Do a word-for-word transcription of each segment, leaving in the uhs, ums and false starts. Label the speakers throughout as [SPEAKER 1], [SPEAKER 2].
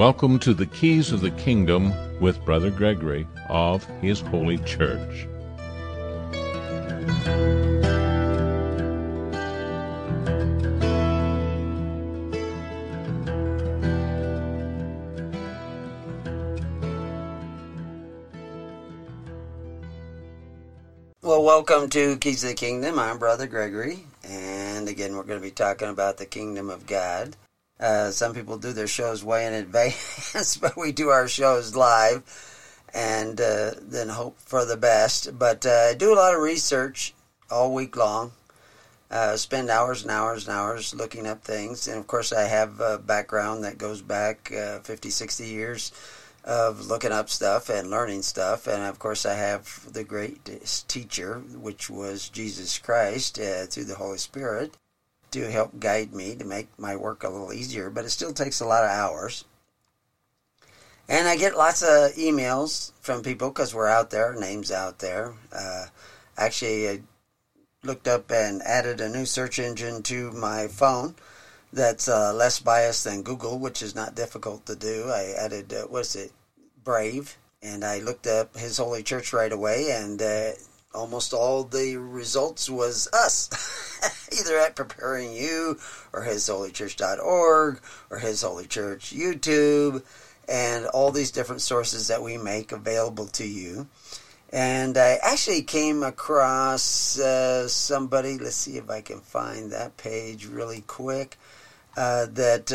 [SPEAKER 1] Welcome to the Keys of the Kingdom with Brother Gregory of His Holy Church.
[SPEAKER 2] Well, welcome to Keys of the Kingdom. I'm Brother Gregory, and again, we're going to be talking about the Kingdom of God. Uh, some people do their shows way in advance, but we do our shows live and uh, then hope for the best. But uh, I do a lot of research all week long, uh, spend hours and hours and hours looking up things. And, of course, I have a background that goes back uh, fifty, sixty years of looking up stuff and learning stuff. And, of course, I have the greatest teacher, which was Jesus Christ, uh, through the Holy Spirit, to help guide me to make my work a little easier, but it still takes a lot of hours. And I get lots of emails from people because we're out there, names out there. Uh, actually, I looked up and added a new search engine to my phone that's uh, less biased than Google, which is not difficult to do. I added, uh, what is it, Brave, and I looked up His Holy Church right away, and uh, almost all the results was us, either at Preparing You or his holy church dot org or His Holy Church YouTube, and all these different sources that we make available to you. And I actually came across uh, somebody, let's see if I can find that page really quick, uh, that,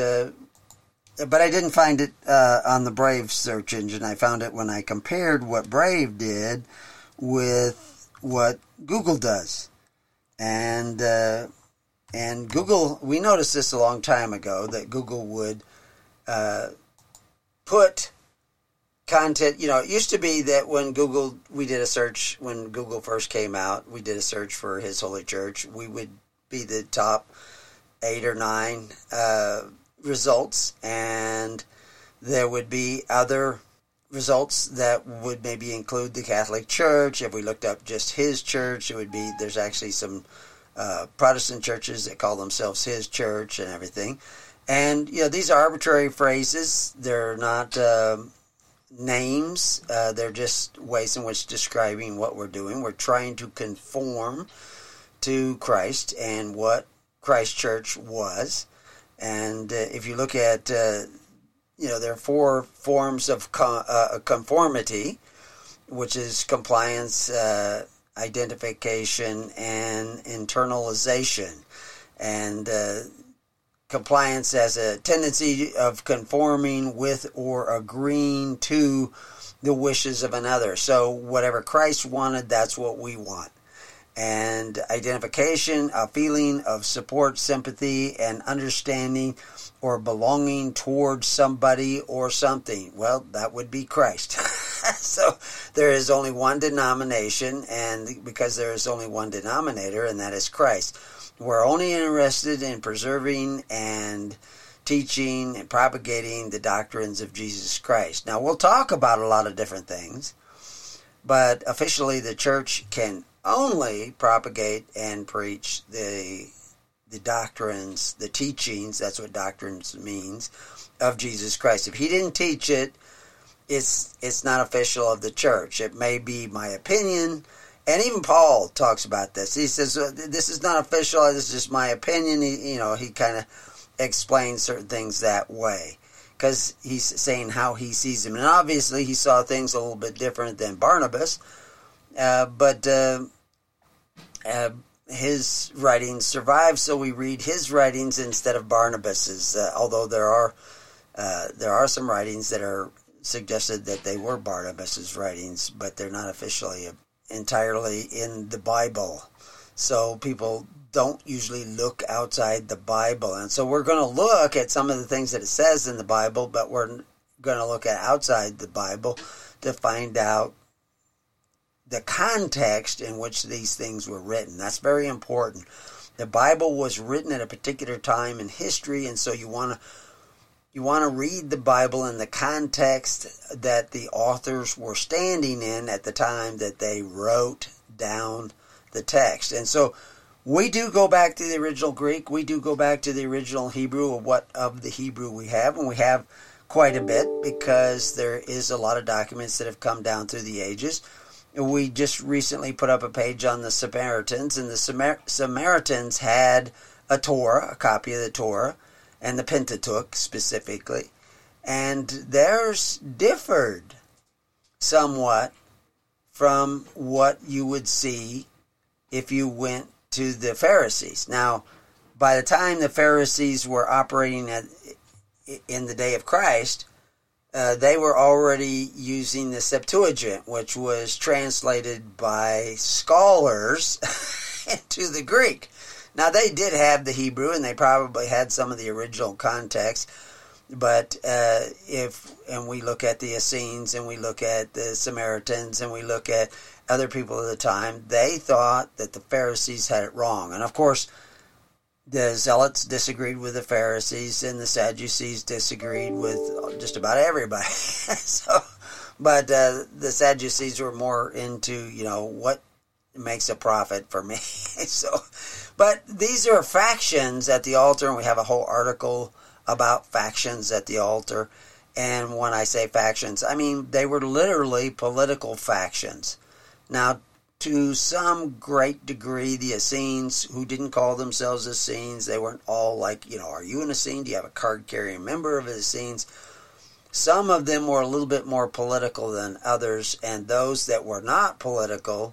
[SPEAKER 2] uh, but I didn't find it uh, on the Brave search engine. I found it when I compared what Brave did with what Google does. And uh, and Google, we noticed this a long time ago, that Google would uh, put content, you know, it used to be that when Google, we did a search, when Google first came out, we did a search for His Holy Church, we would be the top eight or nine uh, results, and there would be other results that would maybe include the Catholic Church. If we looked up just His Church, it would be, there's actually some uh, Protestant churches that call themselves His Church and everything. And, you know, these are arbitrary phrases. They're not uh, names. Uh, they're just ways in which describing what we're doing. We're trying to conform to Christ and what Christ Church was. And uh, if you look at uh, You know, there are four forms of con- uh, conformity, which is compliance, uh, identification, and internalization. And uh, compliance has a tendency of conforming with or agreeing to the wishes of another. So whatever Christ wanted, that's what we want. And identification, a feeling of support, sympathy, and understanding or belonging towards somebody or something. Well, that would be Christ. So there is only one denomination, and because there is only one denominator, and that is Christ. We're only interested in preserving and teaching and propagating the doctrines of Jesus Christ. Now, we'll talk about a lot of different things, but officially the church can only propagate and preach the the doctrines, the teachings, that's what doctrines means, of Jesus Christ. If He didn't teach it, it's it's not official of the church. It may be my opinion, and even Paul talks about this. He says, this is not official, this is just my opinion. He, you know, he kind of explains certain things that way, because he's saying how he sees them. And obviously he saw things a little bit different than Barnabas, uh, but uh, uh, his writings survive, so we read his writings instead of Barnabas's. Uh, although there are uh, there are some writings that are suggested that they were Barnabas's writings, but they're not officially entirely in the Bible. So people don't usually look outside the Bible, and so we're going to look at some of the things that it says in the Bible, but we're going to look at outside the Bible to find out the context in which these things were written. That's very important. The Bible was written at a particular time in history, and so you want to you want to read the Bible in the context that the authors were standing in at the time that they wrote down the text. And so we do go back to the original Greek. We do go back to the original Hebrew, of what of the Hebrew we have, and we have quite a bit because there is a lot of documents that have come down through the ages. We just recently put up a page on the Samaritans, and the Samar- Samaritans had a Torah, a copy of the Torah, and the Pentateuch specifically, and theirs differed somewhat from what you would see if you went to the Pharisees. Now, by the time the Pharisees were operating at, in the day of Christ, uh, they were already using the Septuagint, which was translated by scholars into the Greek. Now, they did have the Hebrew, and they probably had some of the original context, but uh, if, and we look at the Essenes, and we look at the Samaritans, and we look at other people of the time, they thought that the Pharisees had it wrong. And of course, the Zealots disagreed with the Pharisees, and the Sadducees disagreed with just about everybody. so, but uh, the Sadducees were more into, you know, what makes a prophet for me. so, but these are factions at the altar, and we have a whole article about factions at the altar. And when I say factions, I mean they were literally political factions. Now, to some great degree, the Essenes, who didn't call themselves Essenes, they weren't all like, you know, are you an Essene? Do you have a card-carrying member of the Essenes? Some of them were a little bit more political than others, and those that were not political,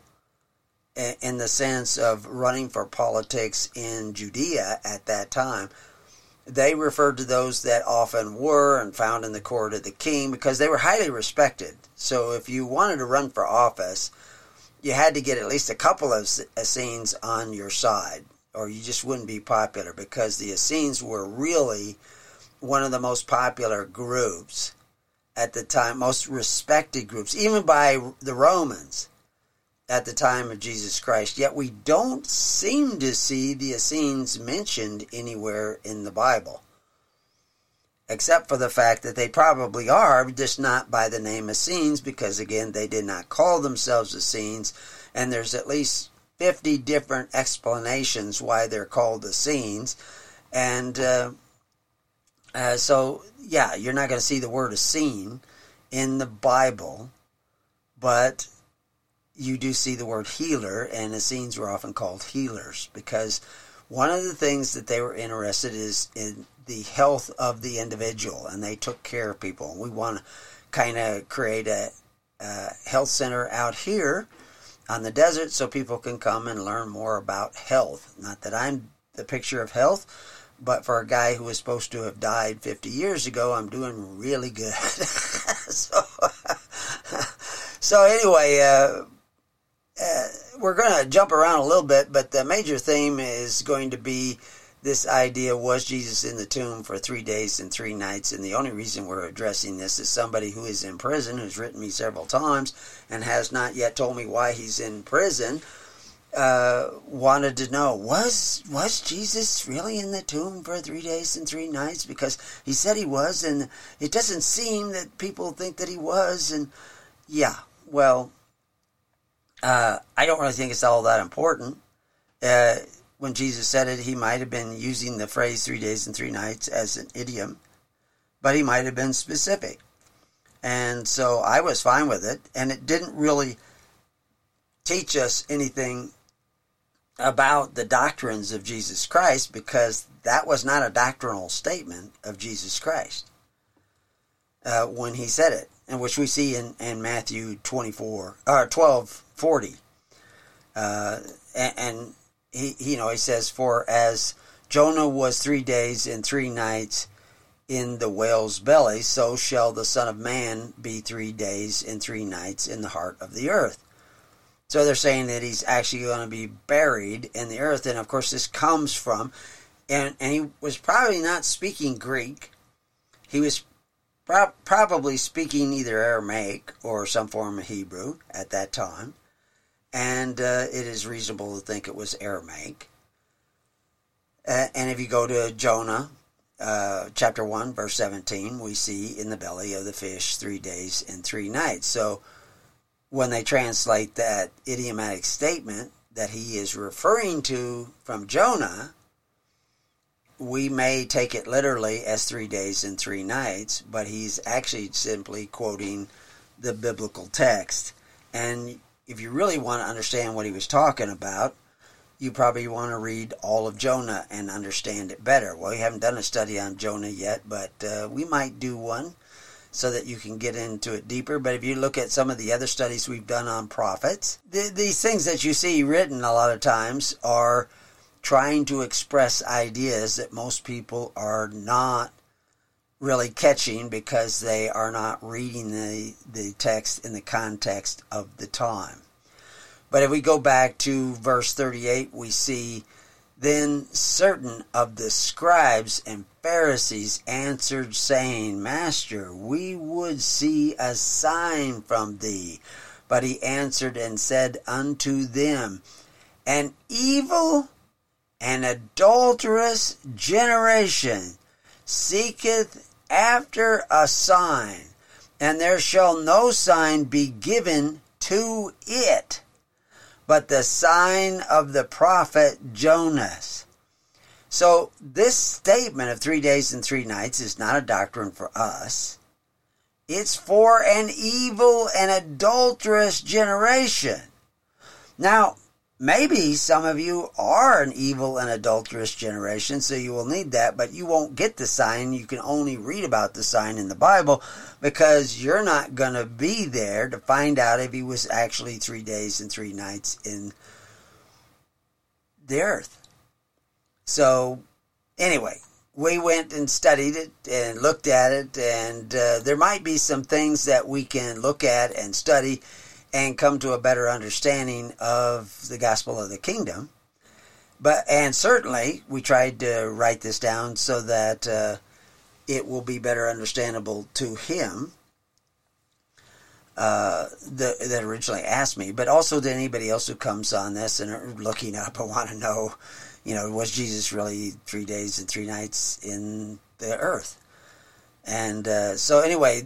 [SPEAKER 2] in the sense of running for politics in Judea at that time, they referred to those that often were and found in the court of the king because they were highly respected. So if you wanted to run for office, you had to get at least a couple of Essenes on your side, or you just wouldn't be popular, because the Essenes were really one of the most popular groups at the time, most respected groups, even by the Romans at the time of Jesus Christ. Yet we don't seem to see the Essenes mentioned anywhere in the Bible, except for the fact that they probably are, just not by the name Essenes, because again, they did not call themselves Essenes, and there's at least fifty different explanations why they're called Essenes. And uh, uh, so, yeah, you're not going to see the word Essene in the Bible, but you do see the word healer, and Essenes were often called healers, because one of the things that they were interested is in the health of the individual, and they took care of people. And we want to kind of create a, a health center out here on the desert so people can come and learn more about health. Not that I'm the picture of health, but for a guy who was supposed to have died fifty years ago, I'm doing really good. so, so anyway, uh, uh, we're going to jump around a little bit, but the major theme is going to be this idea, was Jesus in the tomb for three days and three nights? And the only reason we're addressing this is somebody who is in prison, who's written me several times and has not yet told me why he's in prison, uh, wanted to know, was was Jesus really in the tomb for three days and three nights? Because he said he was, and it doesn't seem that people think that he was. And yeah, well, uh, I don't really think it's all that important. Uh, When Jesus said it, he might have been using the phrase three days and three nights as an idiom, but he might have been specific. And so I was fine with it, and it didn't really teach us anything about the doctrines of Jesus Christ, because that was not a doctrinal statement of Jesus Christ uh, when he said it, and which we see in, in Matthew twenty-four or twelve forty, uh, and, and He, you know, he says, for as Jonah was three days and three nights in the whale's belly, so shall the Son of Man be three days and three nights in the heart of the earth. So they're saying that he's actually going to be buried in the earth. And of course, this comes from, and, and he was probably not speaking Greek. He was pro- probably speaking either Aramaic or some form of Hebrew at that time. And uh, it is reasonable to think it was Aramaic. Uh, and if you go to Jonah, uh, chapter one, verse seventeen, we see in the belly of the fish three days and three nights. So when they translate that idiomatic statement that he is referring to from Jonah, we may take it literally as three days and three nights, but he's actually simply quoting the biblical text. And if you really want to understand what he was talking about, you probably want to read all of Jonah and understand it better. Well, we haven't done a study on Jonah yet, but uh, we might do one so that you can get into it deeper. But if you look at some of the other studies we've done on prophets, th- these things that you see written a lot of times are trying to express ideas that most people are not really catching because they are not reading the, the text in the context of the time. But if we go back to verse thirty-eight, we see, then certain of the scribes and Pharisees answered, saying, Master, we would see a sign from thee. But he answered and said unto them, An evil and adulterous generation seeketh after a sign, and there shall no sign be given to it, but the sign of the prophet Jonas. So this statement of three days and three nights is not a doctrine for us. It's for an evil and adulterous generation. Now, maybe some of you are an evil and adulterous generation, so you will need that, but you won't get the sign. You can only read about the sign in the Bible because you're not going to be there to find out if he was actually three days and three nights in the earth. So, anyway, we went and studied it and looked at it, and uh, there might be some things that we can look at and study and come to a better understanding of the gospel of the kingdom. But and certainly we tried to write this down so that uh, it will be better understandable to him uh, the, that originally asked me, but also to anybody else who comes on this and are looking up and want to know, you know, was Jesus really three days and three nights in the earth? And uh, so anyway,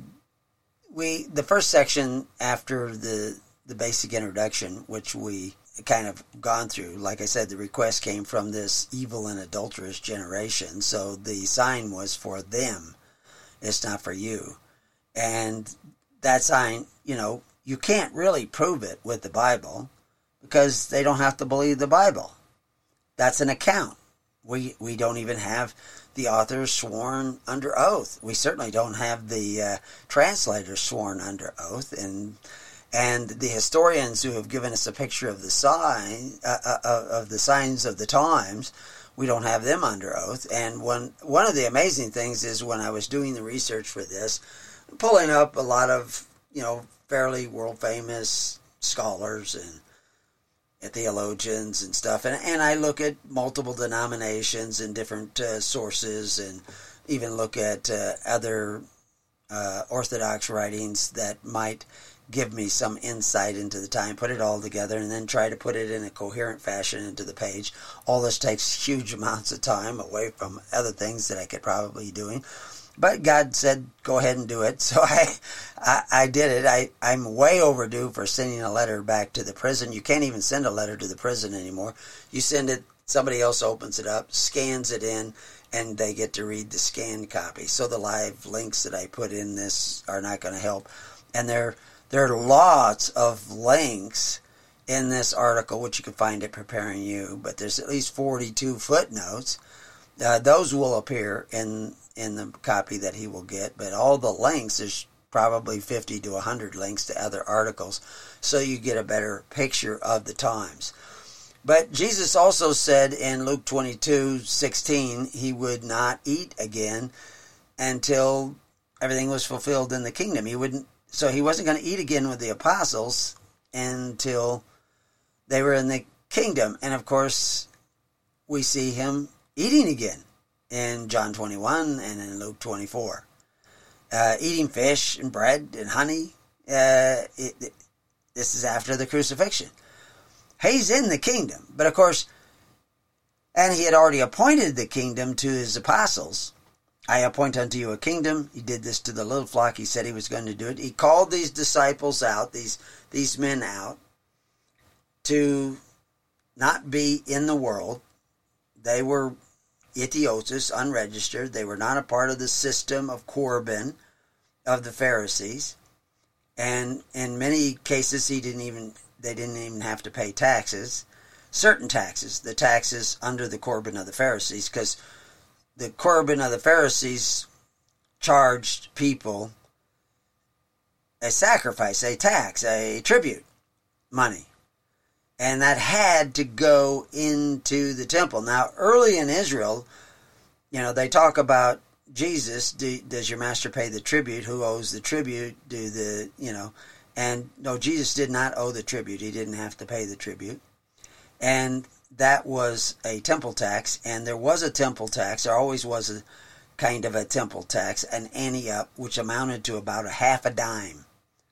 [SPEAKER 2] We the first section after the the basic introduction, which we kind of gone through, like I said, the request came from this evil and adulterous generation, so the sign was for them. It's not for you. And that sign, you know, you can't really prove it with the Bible because they don't have to believe the Bible. That's an account. We we don't even have the authors sworn under oath. We certainly don't have the uh, translators sworn under oath, and and the historians who have given us a picture of the sign uh, uh, of the signs of the times. We don't have them under oath. And one one of the amazing things is when I was doing the research for this, pulling up a lot of you know fairly world famous scholars and theologians and stuff, and and I look at multiple denominations and different uh, sources, and even look at uh, other uh, Orthodox writings that might give me some insight into the time, put it all together, and then try to put it in a coherent fashion into the page. All this takes huge amounts of time away from other things that I could probably be doing. But God said, go ahead and do it. So I, I, I did it. I, I'm way overdue for sending a letter back to the prison. You can't even send a letter to the prison anymore. You send it, somebody else opens it up, scans it in, and they get to read the scanned copy. So the live links that I put in this are not going to help. And there, there are lots of links in this article, which you can find at Preparing You, but there's at least forty-two footnotes. Uh, those will appear in in the copy that he will get, but all the links, there's probably fifty to one hundred links to other articles, so you get a better picture of the times. But Jesus also said in Luke twenty-two sixteen, he would not eat again until everything was fulfilled in the kingdom. He wouldn't, so he wasn't going to eat again with the apostles until they were in the kingdom. And of course, we see him eating again in John twenty-one and in Luke twenty-four. Uh, eating fish and bread and honey. Uh, it, it, this is after the crucifixion. He's in the kingdom. But of course, and he had already appointed the kingdom to his apostles. I appoint unto you a kingdom. He did this to the little flock. He said he was going to do it. He called these disciples out, these, these men out, to not be in the world. They were Ethiosis, unregistered. They were not a part of the system of Corban of the Pharisees. And in many cases, he didn't even they didn't even have to pay taxes. Certain taxes, the taxes under the Corban of the Pharisees, because the Corban of the Pharisees charged people a sacrifice, a tax, a tribute money. And that had to go into the temple. Now, early in Israel, you know, they talk about Jesus. Do, does your master pay the tribute? Who owes the tribute? Do the, you know, and no, Jesus did not owe the tribute. He didn't have to pay the tribute. And that was a temple tax. And there was a temple tax. There always was a kind of a temple tax, an ante-up, which amounted to about a half a dime.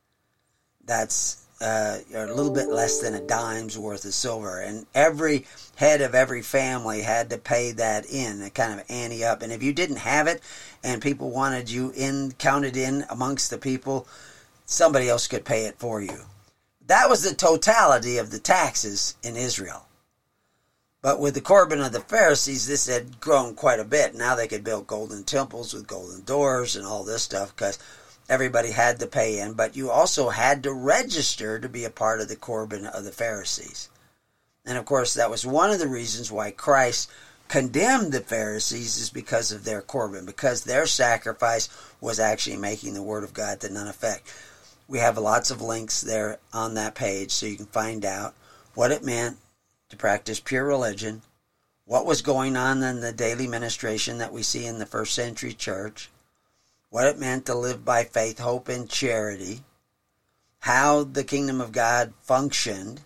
[SPEAKER 2] That's uh, a little bit less than a dime's worth of silver. And every head of every family had to pay that in, a kind of ante-up. And if you didn't have it and people wanted you in, counted in amongst the people, somebody else could pay it for you. That was the totality of the taxes in Israel. But with the Corban of the Pharisees, this had grown quite a bit. Now they could build golden temples with golden doors and all this stuff because everybody had to pay in. But you also had to register to be a part of the Corban of the Pharisees. And of course, that was one of the reasons why Christ condemned the Pharisees, is because of their Corban, because their sacrifice was actually making the Word of God to none effect. We have lots of links there on that page so you can find out what it meant to practice pure religion, what was going on in the daily ministration that we see in the first century church, what it meant to live by faith, hope, and charity, how the kingdom of God functioned,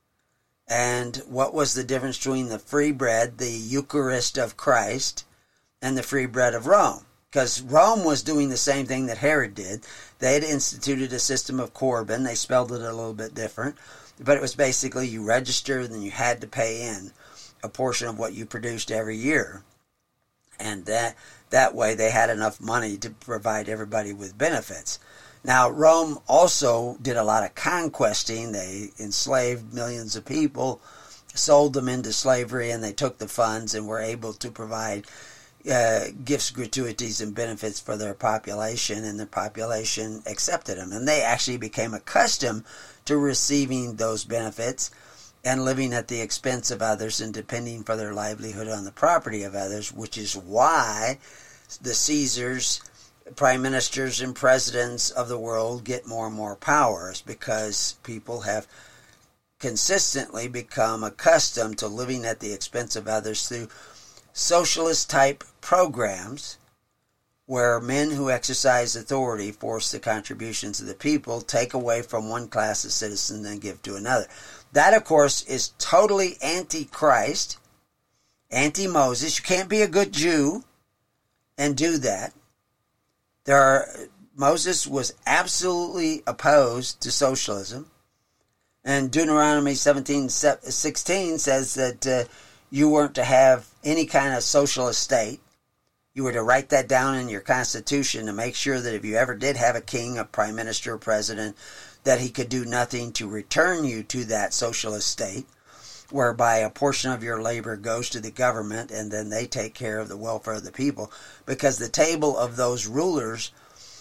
[SPEAKER 2] and what was the difference between the free bread, the Eucharist of Christ, and the free bread of Rome. Because Rome was doing the same thing that Herod did. They had instituted a system of Corban. They spelled it a little bit different. But it was basically you registered and you had to pay in a portion of what you produced every year. And that that way they had enough money to provide everybody with benefits. Now, Rome also did a lot of conquesting. They enslaved millions of people, sold them into slavery, and they took the funds and were able to provide Uh, gifts, gratuities, and benefits for their population, and the population accepted them. And they actually became accustomed to receiving those benefits and living at the expense of others and depending for their livelihood on the property of others, which is why the Caesars, prime ministers, and presidents of the world get more and more powers, because people have consistently become accustomed to living at the expense of others through socialist-type programs where men who exercise authority force the contributions of the people, take away from one class of citizens and give to another. That, of course, is totally anti-Christ, anti-Moses. You can't be a good Jew and do that. There are, Moses was absolutely opposed to socialism. And Deuteronomy seventeen sixteen says that uh, you weren't to have any kind of socialist state. You were to write that down in your constitution to make sure that if you ever did have a king, a prime minister, a president, that he could do nothing to return you to that socialist state, whereby a portion of your labor goes to the government and then they take care of the welfare of the people, because the table of those rulers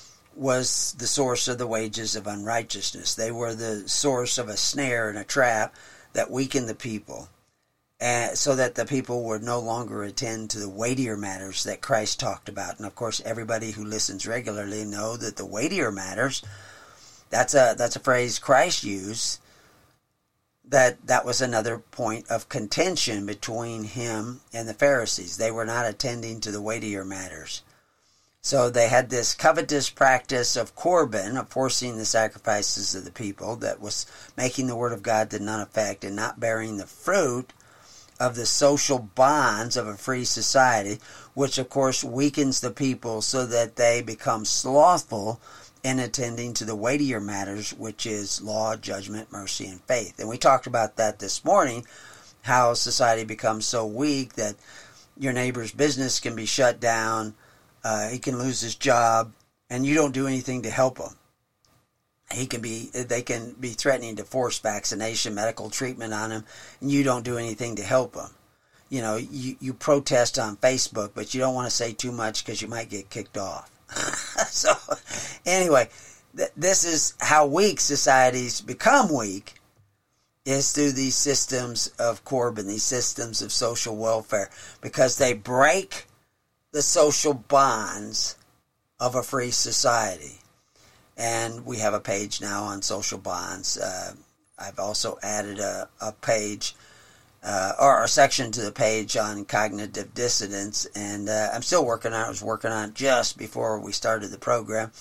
[SPEAKER 2] was the source of the wages of unrighteousness. They were the source of a snare and a trap that weakened the people, and so that the people would no longer attend to the weightier matters that Christ talked about. And of course, everybody who listens regularly know that the weightier matters, that's a that's a phrase Christ used, that that was another point of contention between him and the Pharisees. They were not attending to the weightier matters. So they had this covetous practice of Corban, of forcing the sacrifices of the people, that was making the word of God to none effect and not bearing the fruit of the social bonds of a free society, which of course weakens the people so that they become slothful in attending to the weightier matters, which is law, judgment, mercy, and faith. And we talked about that this morning, how society becomes so weak that your neighbor's business can be shut down, uh, he can lose his job, and you don't do anything to help him. He can be, they can be threatening to force vaccination, medical treatment on him, and you don't do anything to help him. you know, you, you protest on Facebook, but you don't want to say too much because you might get kicked off. So, anyway, th- this is how weak societies become weak, is through these systems of Corbin, these systems of social welfare, because they break the social bonds of a free society. And we have a page now on social bonds. Uh, I've also added a, a page, uh, or a section to the page on cognitive dissonance, and uh, I'm still working on it. I was working on it just before we started the program,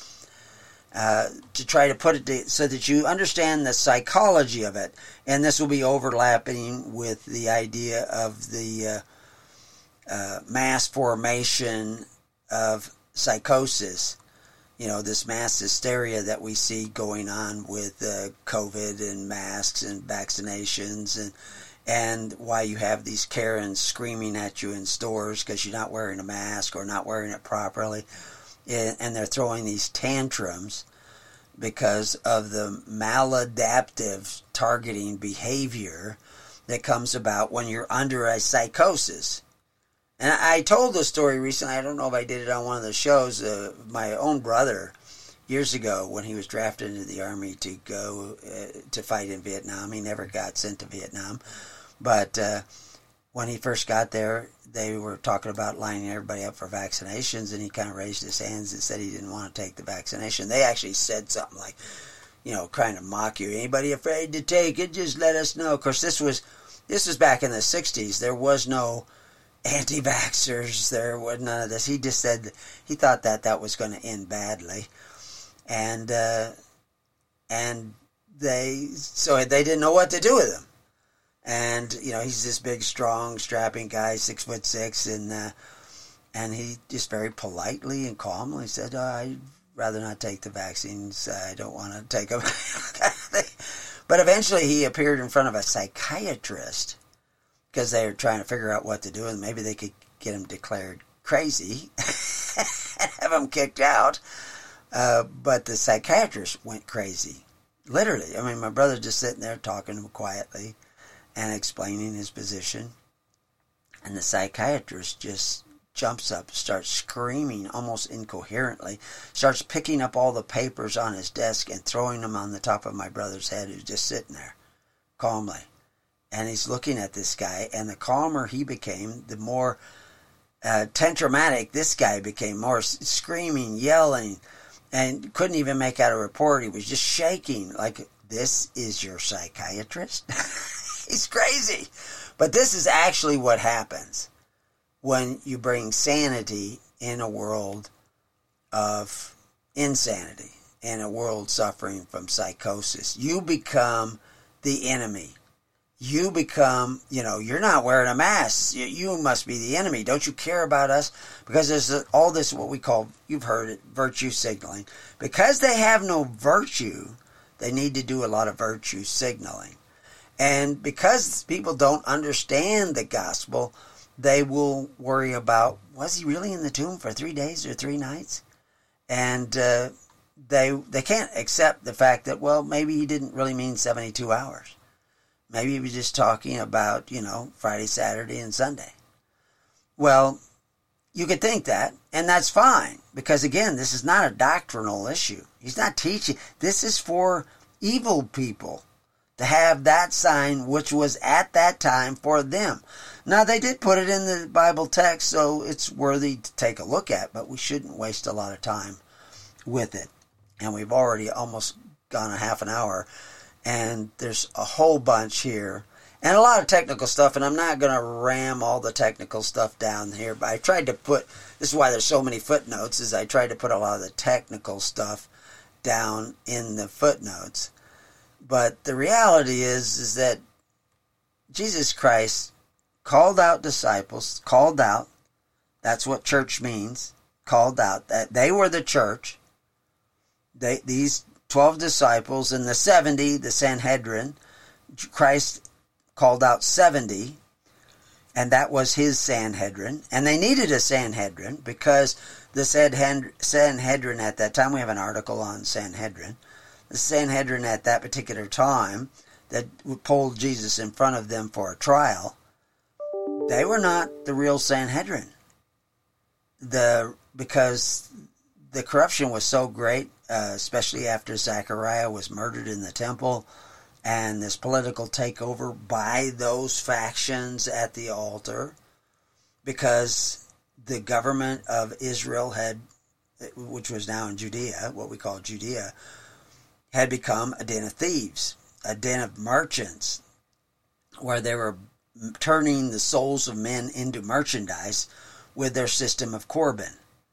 [SPEAKER 2] uh, to try to put it to, so that you understand the psychology of it. And this will be overlapping with the idea of the uh, uh, mass formation of psychosis. You know, this mass hysteria that we see going on with uh, COVID and masks and vaccinations, and and why you have these Karens screaming at you in stores because you're not wearing a mask or not wearing it properly, and they're throwing these tantrums because of the maladaptive targeting behavior that comes about when you're under a psychosis. And I told the story recently, I don't know if I did it on one of the shows, uh, my own brother, years ago, when he was drafted into the Army to go uh, to fight in Vietnam. He never got sent to Vietnam. But uh, when he first got there, they were talking about lining everybody up for vaccinations, and he kind of raised his hands and said he didn't want to take the vaccination. They actually said something like, you know, trying to mock you. Anybody afraid to take it, just let us know. Of course, this was, this was back in the sixties. There was no anti-vaxxers, there was none of this. He just said he thought that that was going to end badly, and uh, and they so they didn't know what to do with him. And you know, he's this big, strong, strapping guy, six foot six, and uh, and he just very politely and calmly said, oh, "I'd rather not take the vaccines. I don't want to take them." But eventually, he appeared in front of a psychiatrist, because they were trying to figure out what to do, and maybe they could get him declared crazy and have him kicked out. Uh, but the psychiatrist went crazy. Literally. I mean, my brother just sitting there talking to him quietly and explaining his position. And the psychiatrist just jumps up, starts screaming almost incoherently, starts picking up all the papers on his desk and throwing them on the top of my brother's head, who's just sitting there calmly. And he's looking at this guy, and the calmer he became, the more uh, tantramatic this guy became, more screaming, yelling, and couldn't even make out a report. He was just shaking, like, this is your psychiatrist? He's crazy. But this is actually what happens when you bring sanity in a world of insanity, in a world suffering from psychosis. You become the enemy. You become, you know, you're not wearing a mask. You, you must be the enemy. Don't you care about us? Because there's all this, what we call, you've heard it, virtue signaling. Because they have no virtue, they need to do a lot of virtue signaling. And because people don't understand the gospel, they will worry about, was he really in the tomb for three days or three nights? And uh, they they can't accept the fact that, well, maybe he didn't really mean seventy-two hours. Maybe he was just talking about, you know, Friday, Saturday, and Sunday. Well, you could think that, and that's fine. Because, again, this is not a doctrinal issue. He's not teaching. This is for evil people to have that sign, which was at that time for them. Now, they did put it in the Bible text, so it's worthy to take a look at, but we shouldn't waste a lot of time with it. And we've already almost gone a half an hour. And there's a whole bunch here. And a lot of technical stuff, and I'm not going to ram all the technical stuff down here. But I tried to put, this is why there's so many footnotes, is I tried to put a lot of the technical stuff down in the footnotes. But the reality is, is that Jesus Christ called out disciples, called out, that's what church means, called out, that they were the church. They, these twelve disciples and the seventy, the Sanhedrin, Christ called out seventy, and that was his Sanhedrin. And they needed a Sanhedrin because the Sanhedrin at that time, we have an article on Sanhedrin, the Sanhedrin at that particular time that pulled Jesus in front of them for a trial, they were not the real Sanhedrin. The because the corruption was so great, uh, especially after Zechariah was murdered in the temple, and this political takeover by those factions at the altar, because the government of Israel had, which was now in Judea, what we call Judea, had become a den of thieves, a den of merchants, where they were turning the souls of men into merchandise with their system of Corban.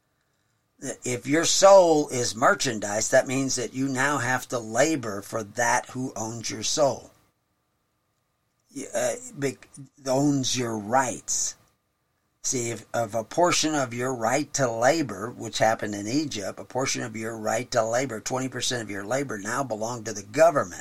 [SPEAKER 2] If your soul is merchandise, that means that you now have to labor for that who owns your soul, uh, owns your rights. See, if, if a portion of your right to labor, which happened in Egypt, a portion of your right to labor, twenty percent of your labor now belonged to the government.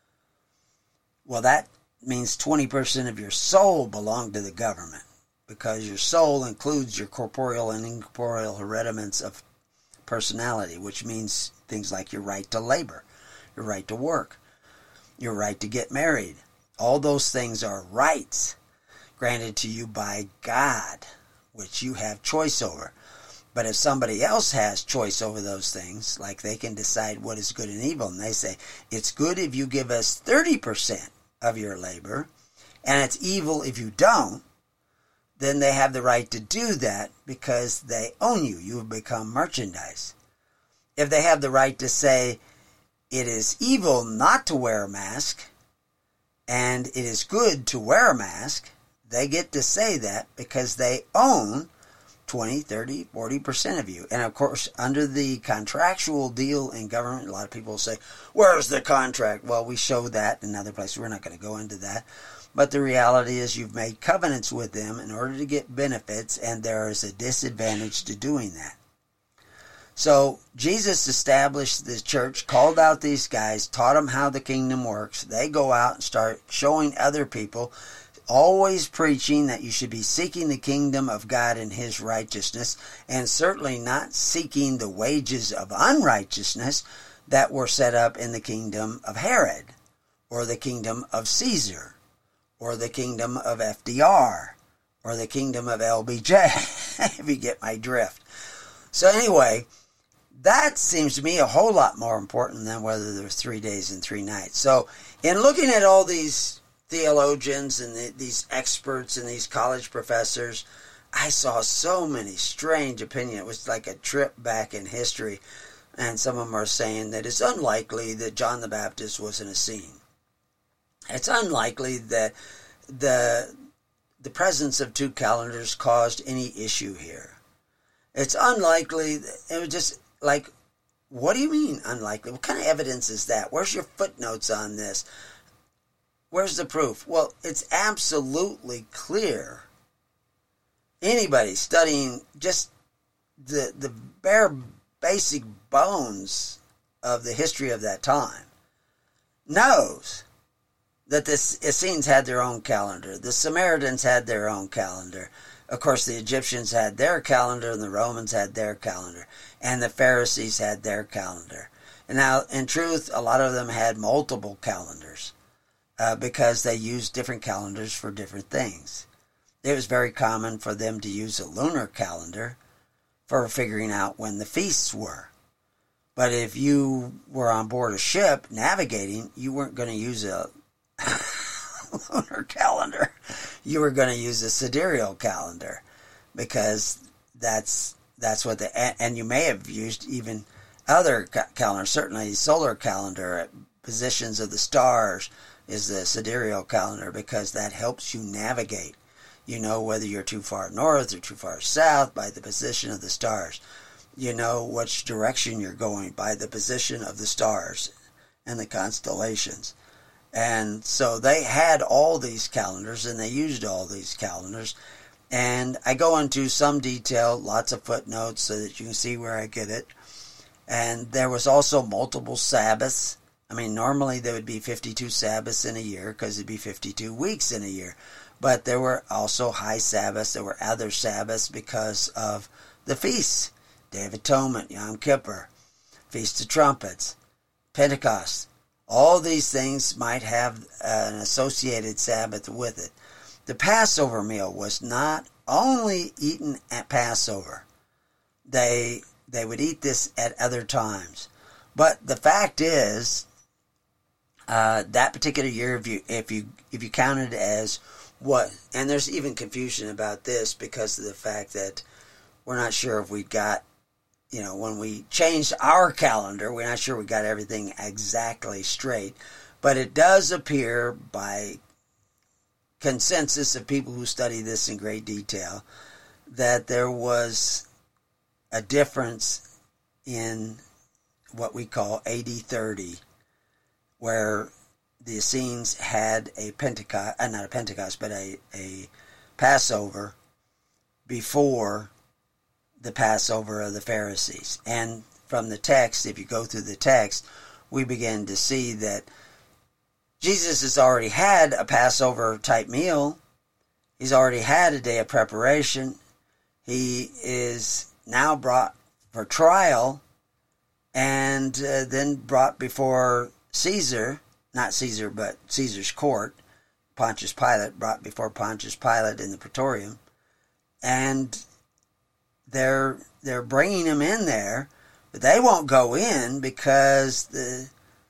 [SPEAKER 2] Well, that means twenty percent of your soul belonged to the government, because your soul includes your corporeal and incorporeal rudiments of personality, which means things like your right to labor, your right to work, your right to get married. All those things are rights granted to you by God, which you have choice over. But if somebody else has choice over those things, like they can decide what is good and evil, and they say, it's good if you give us thirty percent of your labor, and it's evil if you don't, then they have the right to do that because they own you. You have become merchandise. If they have the right to say, it is evil not to wear a mask, and it is good to wear a mask, they get to say that because they own twenty, thirty, forty percent of you. And of course, under the contractual deal in government, a lot of people say, where's the contract? Well, we show that in other places. We're not going to go into that. But the reality is you've made covenants with them in order to get benefits, and there is a disadvantage to doing that. So Jesus established the church, called out these guys, taught them how the kingdom works. They go out and start showing other people, always preaching that you should be seeking the kingdom of God and his righteousness, and certainly not seeking the wages of unrighteousness that were set up in the kingdom of Herod, or the kingdom of Caesar, or the kingdom of F D R, or the kingdom of L B J, if you get my drift. So anyway, that seems to me a whole lot more important than whether there's three days and three nights. So in looking at all these theologians and the, these experts and these college professors, I saw so many strange opinions. It was like a trip back in history. And some of them are saying that it's unlikely that John the Baptist was an Essene. It's unlikely that the the presence of two calendars caused any issue here. It's unlikely. It was just like, what do you mean unlikely? What kind of evidence is that? Where's your footnotes on this? Where's the proof? Well, it's absolutely clear. Anybody studying just the the bare basic bones of the history of that time knows that the Essenes had their own calendar. The Samaritans had their own calendar. Of course, the Egyptians had their calendar, and the Romans had their calendar, and the Pharisees had their calendar. And now, in truth, a lot of them had multiple calendars uh, because they used different calendars for different things. It was very common for them to use a lunar calendar for figuring out when the feasts were. But if you were on board a ship navigating, you weren't going to use a lunar calendar. You were going to use a sidereal calendar, because that's that's what the and, and you may have used even other ca- calendars. Certainly, solar calendar, positions of the stars is the sidereal calendar, because that helps you navigate. You know whether you're too far north or too far south by the position of the stars. You know which direction you're going by the position of the stars and the constellations. And so they had all these calendars, and they used all these calendars. And I go into some detail, lots of footnotes, so that you can see where I get it. And there was also multiple Sabbaths. I mean, normally there would be fifty-two Sabbaths in a year, because it'd be fifty-two weeks in a year. But there were also high Sabbaths. There were other Sabbaths because of the feasts. Day of Atonement, Yom Kippur, Feast of Trumpets, Pentecost. All these things might have an associated Sabbath with it. the Passover meal was not only eaten at Passover. They they would eat this at other times. But the fact is, uh, that particular year, if you if you if you counted as what, and there's even confusion about this because of the fact that we're not sure if we got, you know, when we changed our calendar, we're not sure we got everything exactly straight. But it does appear by consensus of people who study this in great detail that there was a difference in what we call A D thirty, where the Essenes had a Pentecost, uh, not a Pentecost, but a, a Passover before the Passover of the Pharisees. And from the text, if you go through the text, we begin to see that Jesus has already had a Passover type meal. He's already had a day of preparation. He is now brought for trial and uh, then brought before Caesar, not Caesar, but Caesar's court, Pontius Pilate, brought before Pontius Pilate in the Praetorium. And they're they're bringing him in there, but they won't go in because the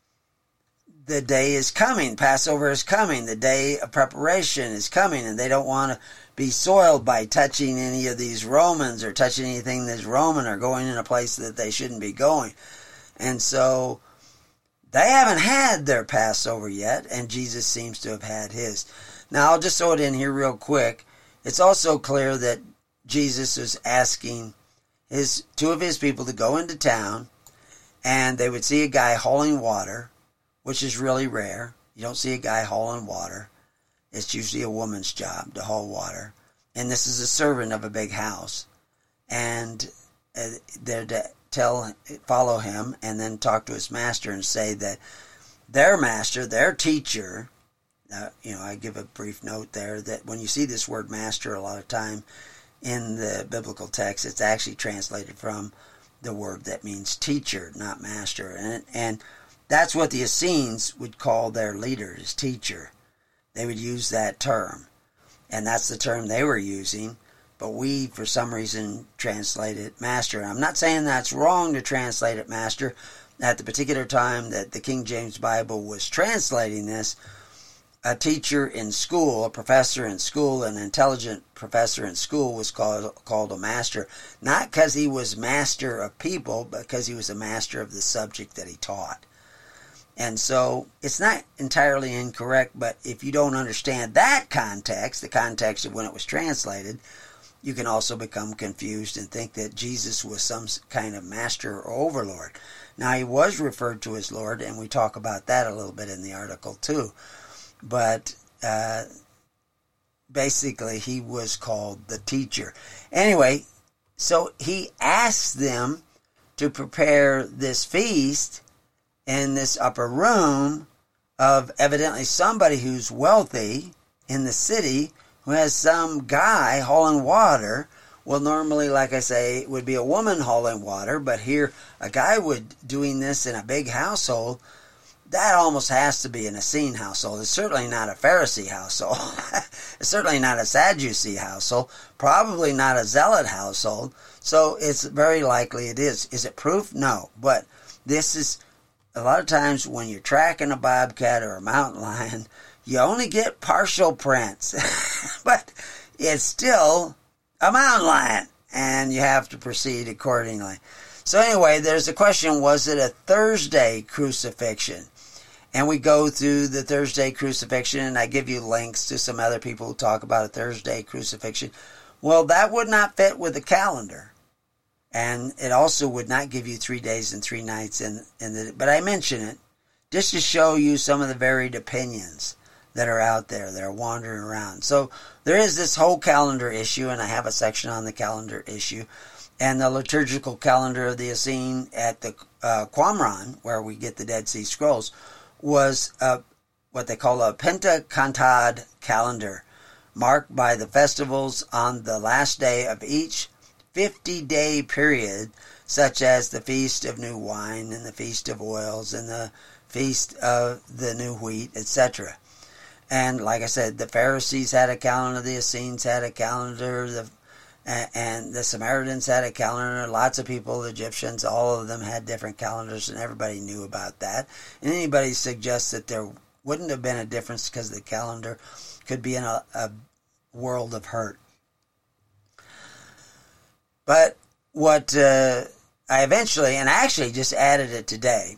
[SPEAKER 2] the day is coming. Passover is coming. The day of preparation is coming, and they don't want to be soiled by touching any of these Romans or touching anything that's Roman or going in a place that they shouldn't be going. And so they haven't had their Passover yet, and Jesus seems to have had his. Now, I'll just throw it in here real quick. It's also clear that Jesus was asking his two of his people to go into town, and they would see a guy hauling water, which is really rare. You don't see a guy hauling water. It's usually a woman's job to haul water. And this is a servant of a big house. And uh, they're to tell, follow him, and then talk to his master and say that their master, their teacher, uh, you know, I give a brief note there that when you see this word master a lot of time in the biblical text, it's actually translated from the word that means teacher, not master. And, and that's what the Essenes would call their leader, his teacher. They would use that term. And that's the term they were using. But we, for some reason, translate it master. And I'm not saying that's wrong to translate it master. At the particular time that the King James Bible was translating this, a teacher in school, a professor in school, an intelligent professor in school was called, called a master. Not because he was master of people, but because he was a master of the subject that he taught. And so it's not entirely incorrect, but if you don't understand that context, the context of when it was translated, you can also become confused and think that Jesus was some kind of master or overlord. Now, he was referred to as Lord, and we talk about that a little bit in the article too. But uh, basically, he was called the teacher. Anyway, so he asked them to prepare this feast in this upper room of evidently somebody who's wealthy in the city who has some guy hauling water. Well, normally, like I say, it would be a woman hauling water, but here a guy would doing this in a big household. That almost has to be an Essene household. It's certainly not a Pharisee household. It's certainly not a Sadducee household. Probably not a Zealot household. So it's very likely it is. Is it proof? No. But this is, a lot of times when you're tracking a bobcat or a mountain lion, you only get partial prints. But it's still a mountain lion, and you have to proceed accordingly. So anyway, there's a question, was it a Thursday crucifixion? And we go through the Thursday crucifixion, and I give you links to some other people who talk about a Thursday crucifixion. Well, that would not fit with the calendar. And it also would not give you three days and three nights. In, in the, but I mention it just to show you some of the varied opinions that are out there that are wandering around. So there is this whole calendar issue, and I have a section on the calendar issue. And the liturgical calendar of the Essene at the uh, Qumran, where we get the Dead Sea Scrolls, was uh, what they call a Pentecostad calendar, marked by the festivals on the last day of each fifty-day period, such as the Feast of New Wine and the Feast of Oils and the Feast of the New Wheat, et cetera. And like I said, the Pharisees had a calendar, the Essenes had a calendar, the and the Samaritans had a calendar. Lots of people, the Egyptians, all of them had different calendars, and everybody knew about that. And anybody suggests that there wouldn't have been a difference because the calendar could be in a, a world of hurt. But what uh, I eventually, and I actually just added it today,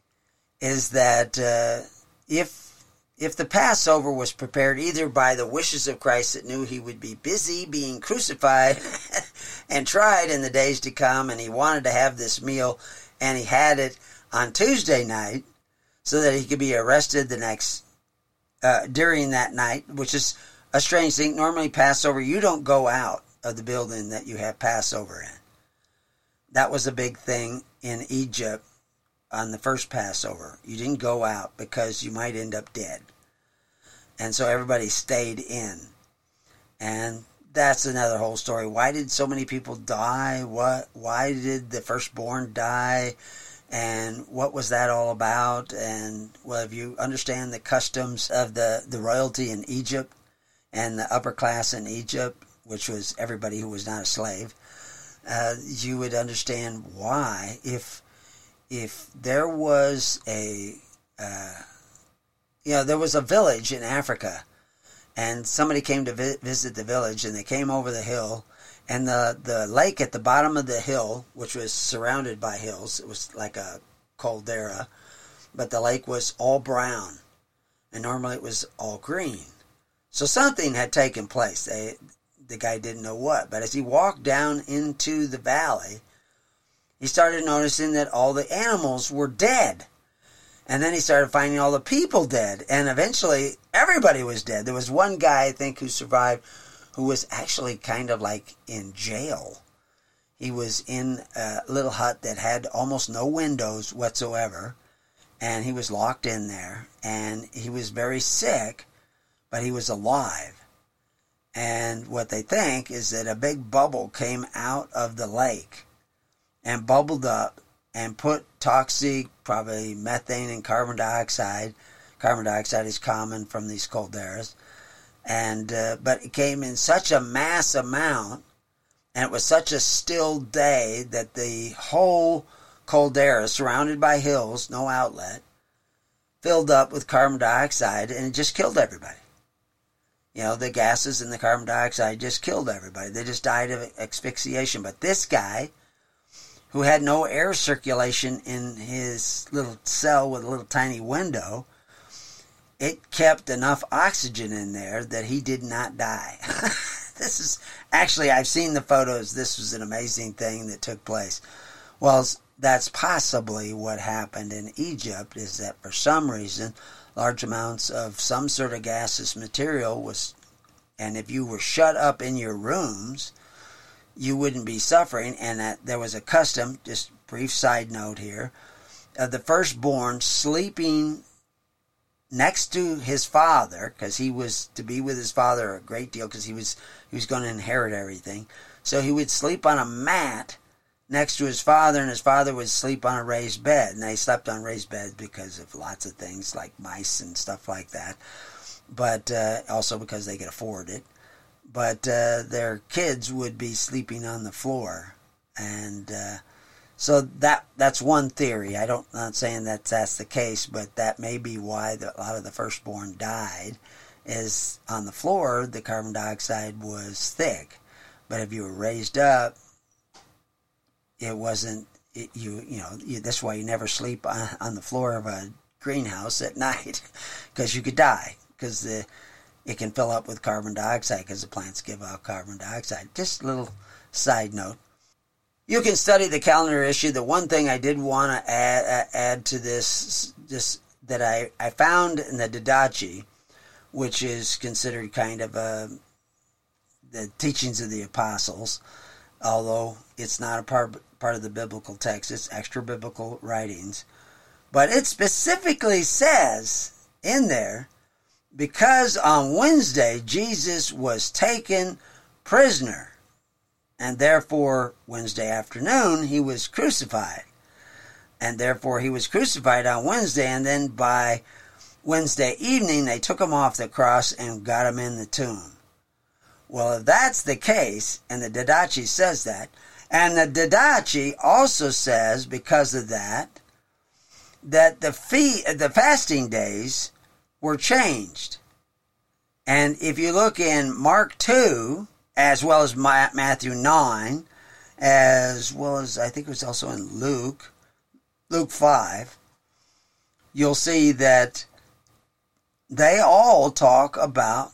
[SPEAKER 2] is that uh, if If the Passover was prepared either by the wishes of Christ that knew he would be busy being crucified and tried in the days to come, and he wanted to have this meal, and he had it on Tuesday night so that he could be arrested the next, uh, during that night, which is a strange thing. Normally Passover, you don't go out of the building that you have Passover in. That was a big thing in Egypt. On the first Passover, you didn't go out because you might end up dead. And so everybody stayed in. And that's another whole story. Why did so many people die? What? Why did the firstborn die? And what was that all about? And, well, if you understand the customs of the, the royalty in Egypt and the upper class in Egypt, which was everybody who was not a slave, uh, you would understand why. If If there was a, uh, you know, there was a village in Africa, and somebody came to vi- visit the village, and they came over the hill, and the, the lake at the bottom of the hill, which was surrounded by hills, it was like a caldera, but the lake was all brown, and normally it was all green. So something had taken place. They, the guy didn't know what, but as he walked down into the valley, he started noticing that all the animals were dead. And then he started finding all the people dead. And eventually, everybody was dead. There was one guy, I think, who survived, who was actually kind of like in jail. He was in a little hut that had almost no windows whatsoever. And he was locked in there. And he was very sick, but he was alive. And what they think is that a big bubble came out of the lake and bubbled up and put toxic, probably methane and carbon dioxide. Carbon dioxide is common from these calderas. And, uh, but it came in such a mass amount, and it was such a still day that the whole caldera, surrounded by hills, no outlet, filled up with carbon dioxide, and it just killed everybody. You know, the gases and the carbon dioxide just killed everybody. They just died of asphyxiation. But this guy, who had no air circulation in his little cell with a little tiny window, it kept enough oxygen in there that he did not die. This is, actually, I've seen the photos. This was an amazing thing that took place. Well, that's possibly what happened in Egypt, is that for some reason, large amounts of some sort of gaseous material was, and if you were shut up in your rooms, you wouldn't be suffering. And that there was a custom, just brief side note here, of the firstborn sleeping next to his father, because he was to be with his father a great deal, because he was he was going to inherit everything. So he would sleep on a mat next to his father, and his father would sleep on a raised bed. And they slept on raised beds because of lots of things like mice and stuff like that, but uh, also because they could afford it. But uh, their kids would be sleeping on the floor. And uh, so that that's one theory. I don't, I'm not saying that that's the case, but that may be why the, a lot of the firstborn died, is on the floor, the carbon dioxide was thick. But if you were raised up, it wasn't, it, you you know, you, that's why you never sleep on, on the floor of a greenhouse at night, because you could die, because the it can fill up with carbon dioxide because the plants give out carbon dioxide. Just a little side note. You can study the calendar issue. The one thing I did want to add, add to this, this that I, I found in the Didache, which is considered kind of a, the teachings of the apostles, although it's not a part, part of the biblical text. It's extra biblical writings. But it specifically says in there, because on Wednesday Jesus was taken prisoner, and therefore Wednesday afternoon he was crucified. And therefore he was crucified on Wednesday, and then by Wednesday evening, they took him off the cross and got him in the tomb. Well, if that's the case, and the Didache says that, and the Didache also says, because of that, that the fee, the fasting days were changed. And if you look in Mark two, as well as Matthew nine, as well as I think it was also in Luke, Luke five, you'll see that they all talk about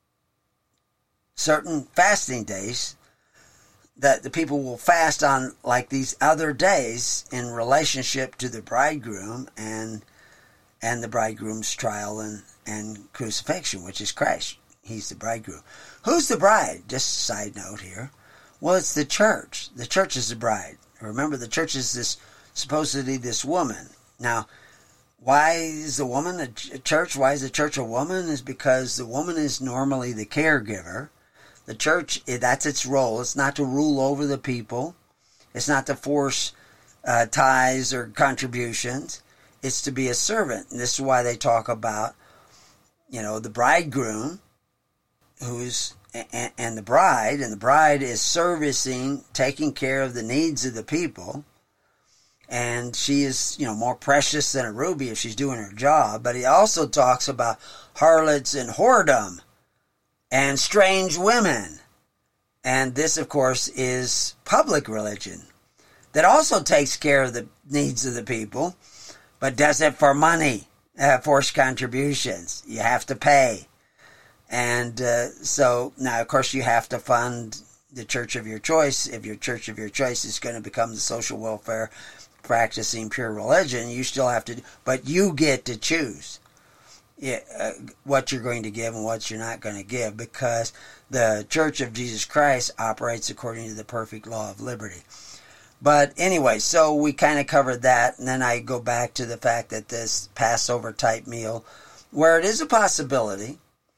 [SPEAKER 2] certain fasting days that the people will fast on like these other days in relationship to the bridegroom and and the bridegroom's trial and, and crucifixion, which is Christ. He's the bridegroom. Who's the bride? Just a side note here. Well, it's the church. The church is the bride. Remember, the church is this supposedly this woman. Now, why is the woman a church? Why is the church a woman? Is because the woman is normally the caregiver. The church, that's its role. It's not to rule over the people. It's not to force uh, tithes or contributions. It's to be a servant. And this is why they talk about, you know, the bridegroom, who's and, and the bride, and the bride is servicing, taking care of the needs of the people. And she is, you know, more precious than a ruby if she's doing her job. But he also talks about harlots and whoredom and strange women. And this, of course, is public religion that also takes care of the needs of the people, but does it for money, uh, forced contributions. You have to pay. And uh, so now, of course, you have to fund the church of your choice. If your church of your choice is going to become the social welfare practicing pure religion, you still have to, but you get to choose yeah, uh, what you're going to give and what you're not going to give, because the Church of Jesus Christ operates according to the perfect law of liberty. But anyway, so we kind of covered that, and then I go back to the fact that this Passover type meal, where it is a possibility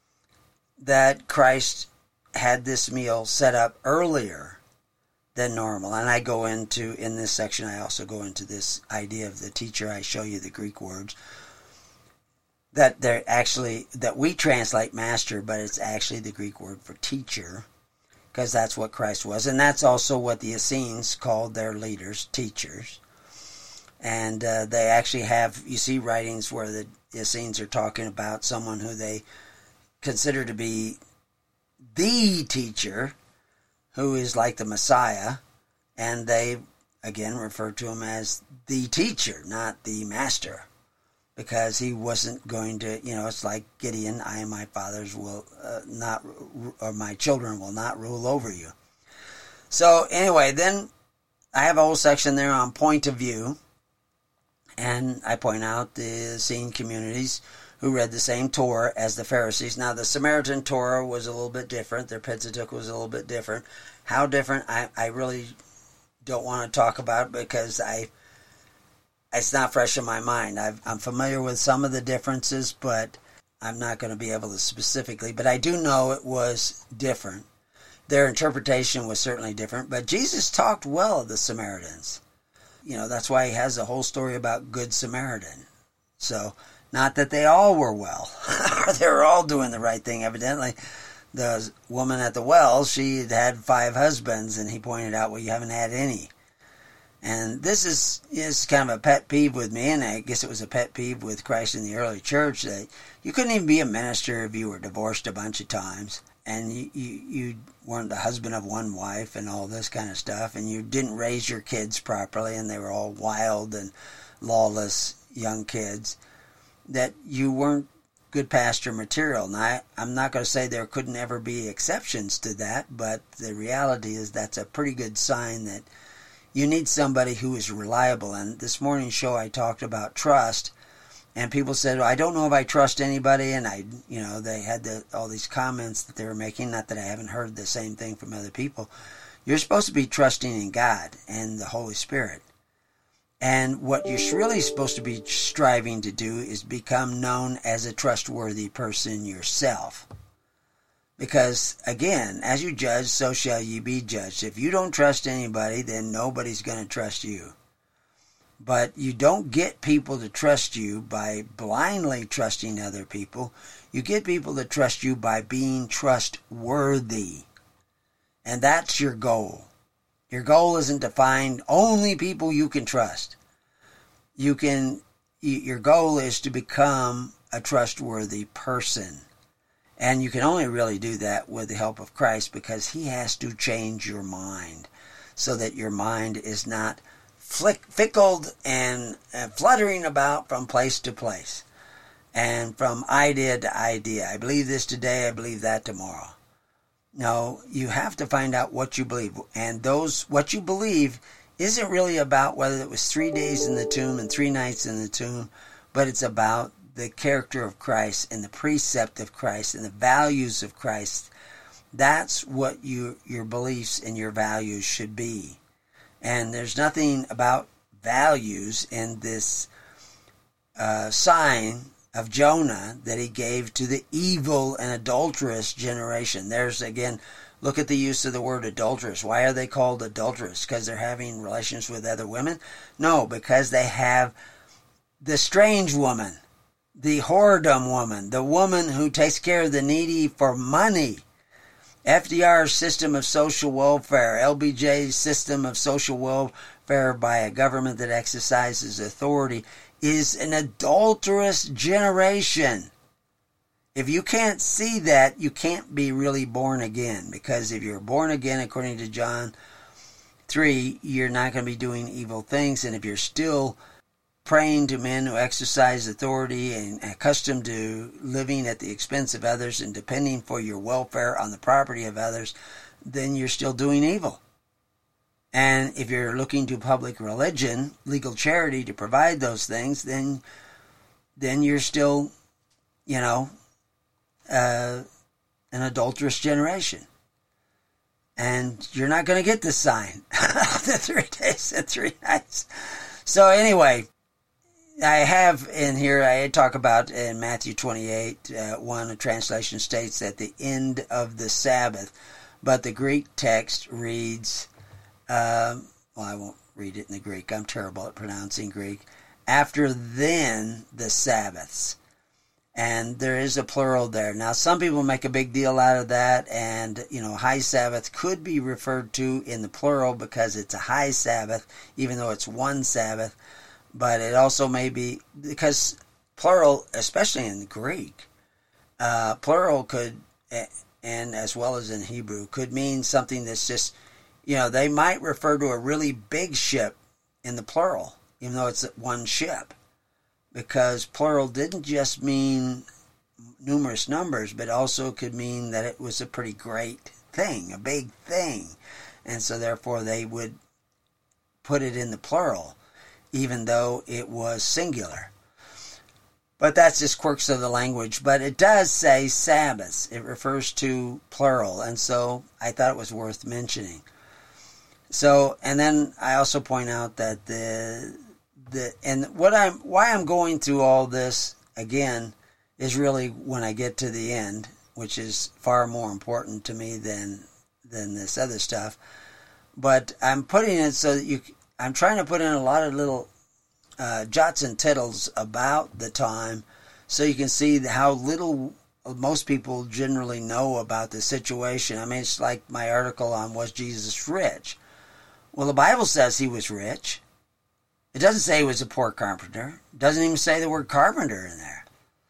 [SPEAKER 2] that Christ had this meal set up earlier than normal. And I go into, in this section, I also go into this idea of the teacher. I show you the Greek words that they're actually, that we translate master, but it's actually the Greek word for teacher, because that's what Christ was. And that's also what the Essenes called their leaders, teachers. And uh, they actually have, you see writings where the Essenes are talking about someone who they consider to be the teacher, who is like the Messiah, and they, again, refer to him as the teacher, not the master, because he wasn't going to, you know, it's like Gideon, I and my fathers will uh, not, or my children will not rule over you. So anyway, then I have a whole section there on point of view, and I point out the Essene communities who read the same Torah as the Pharisees. Now, the Samaritan Torah was a little bit different. Their Pentateuch was a little bit different. How different, I, I really don't want to talk about, because I it's not fresh in my mind. I've, I'm familiar with some of the differences, but I'm not going to be able to specifically. But I do know it was different. Their interpretation was certainly different. But Jesus talked well of the Samaritans. You know, that's why he has a whole story about Good Samaritan. So, not that they all were well. They were all doing the right thing, evidently. The woman at the well, she had had five husbands, and he pointed out, well, you haven't had any. And this is, is kind of a pet peeve with me, and I guess it was a pet peeve with Christ in the early church, that you couldn't even be a minister if you were divorced a bunch of times, and you, you, you weren't the husband of one wife and all this kind of stuff, and you didn't raise your kids properly, and they were all wild and lawless young kids, that you weren't good pastor material. Now, I, I'm not going to say there couldn't ever be exceptions to that, but the reality is that's a pretty good sign that you need somebody who is reliable. And this morning's show, I talked about trust, and people said, well, I don't know if I trust anybody, and I, you know, they had the, all these comments that they were making, not that I haven't heard the same thing from other people. You're supposed to be trusting in God and the Holy Spirit. And what you're really supposed to be striving to do is become known as a trustworthy person yourself. Because, again, as you judge, so shall you be judged. If you don't trust anybody, then nobody's going to trust you. But you don't get people to trust you by blindly trusting other people. You get people to trust you by being trustworthy. And that's your goal. Your goal isn't to find only people you can trust. You can, your goal is to become a trustworthy person. And you can only really do that with the help of Christ, because he has to change your mind so that your mind is not flick, fickled and, and fluttering about from place to place and from idea to idea. I believe this today, I believe that tomorrow. No, you have to find out what you believe. And those, what you believe isn't really about whether it was three days in the tomb and three nights in the tomb, but it's about the character of Christ and the precept of Christ and the values of Christ. That's what you, your beliefs and your values should be. And there's nothing about values in this uh, sign of Jonah that he gave to the evil and adulterous generation. There's, again, look at the use of the word adulterous. Why are they called adulterous? Because they're having relations with other women? No, because they have the strange woman, the whoredom woman, the woman who takes care of the needy for money. F D R's system of social welfare, L B J's system of social welfare by a government that exercises authority, is an adulterous generation. If you can't see that, you can't be really born again. Because if you're born again, according to John three, you're not going to be doing evil things. And if you're still praying to men who exercise authority and accustomed to living at the expense of others and depending for your welfare on the property of others, then you're still doing evil. And if you're looking to public religion, legal charity to provide those things, then then you're still, you know, uh, an adulterous generation. And you're not going to get this sign, the three days and three nights. So anyway, I have in here, I talk about in Matthew twenty-eight, uh, one a translation states at the end of the Sabbath, but the Greek text reads, um, well, I won't read it in the Greek. I'm terrible at pronouncing Greek. After then the Sabbaths. And there is a plural there. Now, some people make a big deal out of that, and, you know, high Sabbath could be referred to in the plural because it's a high Sabbath, even though it's one Sabbath. But it also may be, because plural, especially in Greek, uh, plural could, and as well as in Hebrew, could mean something that's just, you know, they might refer to a really big ship in the plural, even though it's one ship. Because plural didn't just mean numerous numbers, but also could mean that it was a pretty great thing, a big thing. And so therefore they would put it in the plural, even though it was singular. But that's just quirks of the language. But it does say Sabbaths. It refers to plural. And so I thought it was worth mentioning. So, and then I also point out that the, the, and what I'm, why I'm going through all this again is really when I get to the end, which is far more important to me than, than this other stuff. But I'm putting it so that you, I'm trying to put in a lot of little uh, jots and tittles about the time so you can see how little most people generally know about the situation. I mean, it's like my article on Was Jesus Rich? Well, the Bible says he was rich. It doesn't say he was a poor carpenter. It doesn't even say the word carpenter in there.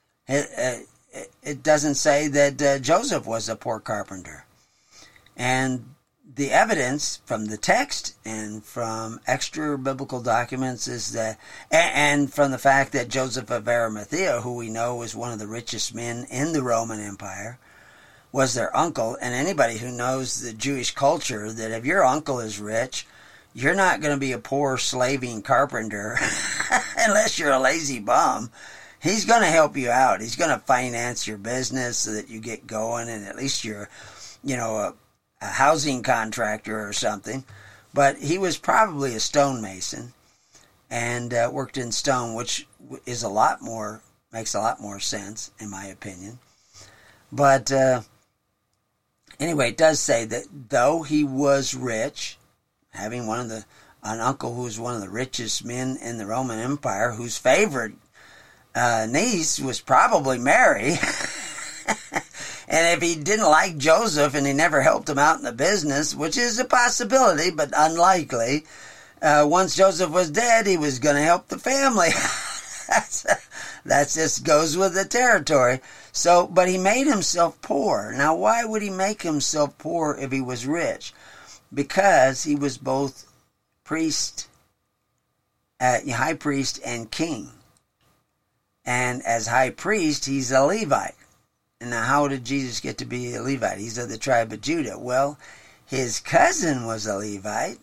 [SPEAKER 2] It, it, it doesn't say that uh, Joseph was a poor carpenter. And the evidence from the text and from extra biblical documents is that, and from the fact that Joseph of Arimathea, who we know was one of the richest men in the Roman Empire, was their uncle. And anybody who knows the Jewish culture, that if your uncle is rich, you're not going to be a poor slaving carpenter unless you're a lazy bum. He's going to help you out. He's going to finance your business so that you get going, and at least you're, you know, a a housing contractor or something. But he was probably a stonemason and uh, worked in stone, which is a lot more, makes a lot more sense, in my opinion. But uh, anyway, it does say that though he was rich, having one of the an uncle who was one of the richest men in the Roman Empire, whose favorite uh, niece was probably Mary. And if he didn't like Joseph and he never helped him out in the business, which is a possibility, but unlikely, uh, once Joseph was dead, he was going to help the family. that's, that just goes with the territory. So, but he made himself poor. Now, why would he make himself poor if he was rich? Because he was both priest, uh, high priest and king. And as high priest, he's a Levite. And now, how did Jesus get to be a Levite? He's of the tribe of Judah. Well, his cousin was a Levite,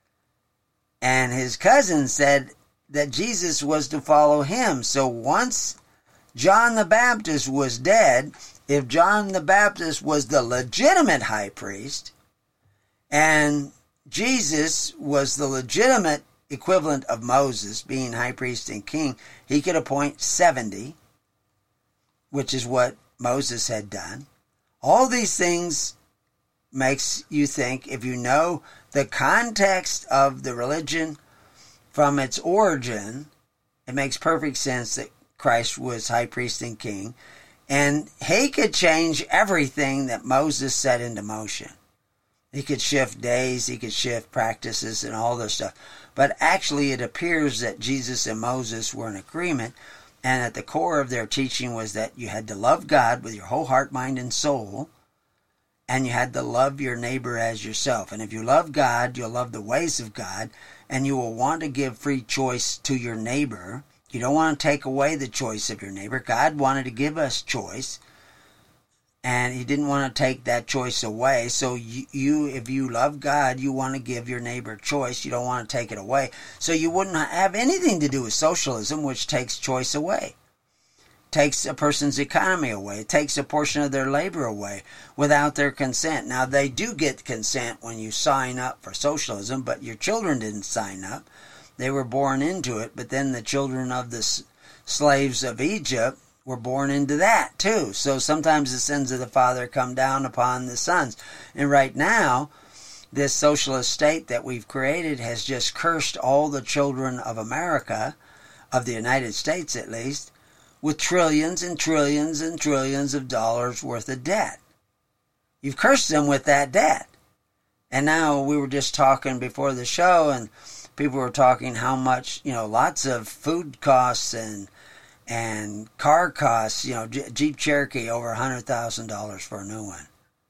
[SPEAKER 2] and his cousin said that Jesus was to follow him. So once John the Baptist was dead, if John the Baptist was the legitimate high priest, and Jesus was the legitimate equivalent of Moses, being high priest and king, he could appoint seventy, which is what Moses had done. All these things makes you think, if you know the context of the religion from its origin, it makes perfect sense that Christ was high priest and king, and he could change everything that Moses set into motion. He could shift days, he could shift practices and all this stuff. But actually it appears that Jesus and Moses were in agreement, and at the core of their teaching was that you had to love God with your whole heart, mind, and soul, and you had to love your neighbor as yourself. And if you love God, you'll love the ways of God, and you will want to give free choice to your neighbor. You don't want to take away the choice of your neighbor. God wanted to give us choice, and he didn't want to take that choice away. So you, you, if you love God, you want to give your neighbor choice. You don't want to take it away. So you wouldn't have anything to do with socialism, which takes choice away. Takes a person's economy away. It takes a portion of their labor away without their consent. Now, they do get consent when you sign up for socialism, but your children didn't sign up. They were born into it, but then the children of the s- slaves of Egypt were born into that too. So sometimes the sins of the father come down upon the sons. And right now, this socialist state that we've created has just cursed all the children of America, of the United States at least, with trillions and trillions and trillions of dollars worth of debt. You've cursed them with that debt. And now we were just talking before the show, and people were talking how much, you know, lots of food costs and And car costs, you know, Jeep Cherokee over one hundred thousand dollars for a new one.